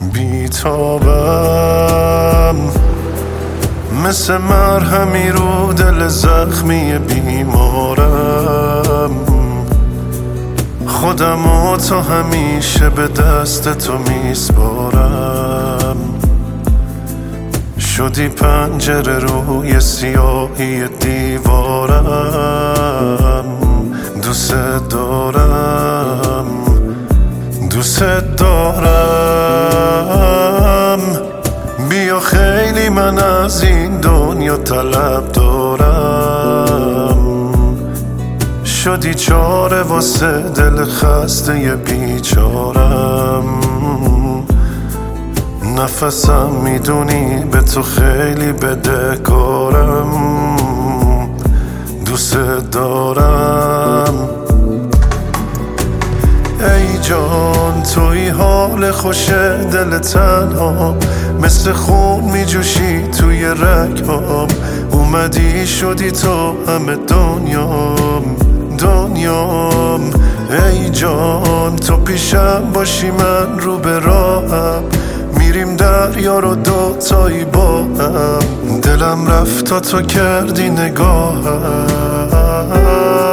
بیتابم، مثل مرهمی رو دل زخمی بیمارم. خودمو تا همیشه به دست تو میسپارم. شدی پنجره روی سیاهی دیوارم. دوست دارم، دوست دارم. بیا خیلی من از این دنیا طلب دارم. شدی چاره واسه دل خسته بیچارم. نفسم میدونی به تو خیلی بدهکارم. دوست دارم. ای جان توی حال خوش دل تنها، مثل خون میجوشی توی رگام. اومدی شدی تو همه دنیام، دنیام. ای جان تو پیشم باشی من رو به راهم، میریم دریا رو دوتایی با هم. دلم رفت تا تو کردی نگاهم.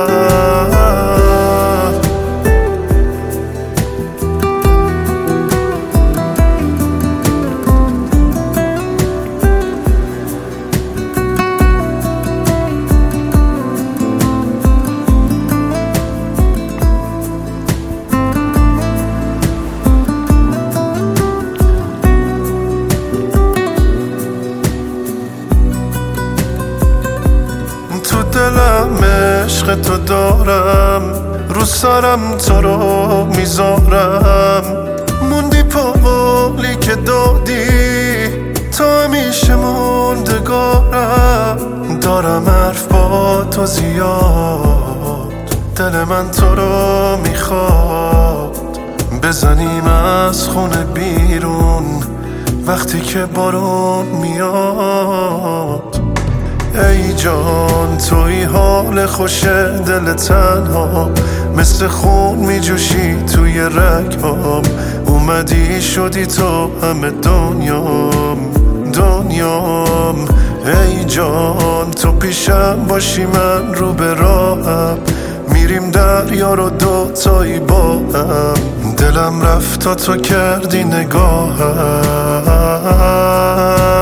دلم عشق تو دارم، رو سرم تو رو میذارم. موندی پاولی که دادی، تا همیشه موندگارم. دارم حرف با تو زیاد، دل من تو رو میخواد. بزنیم از خونه بیرون وقتی که بارون میاد. ای جان توی حال خوش دل تنها، مثل خون میجوشی توی رگام. اومدی شدی تو همه دنیام، دنیام. ای جان تو پیشم باشی من رو به راهم، میریم دریا رو دوتایی با هم. دلم رفت تا تو کردی نگاهم.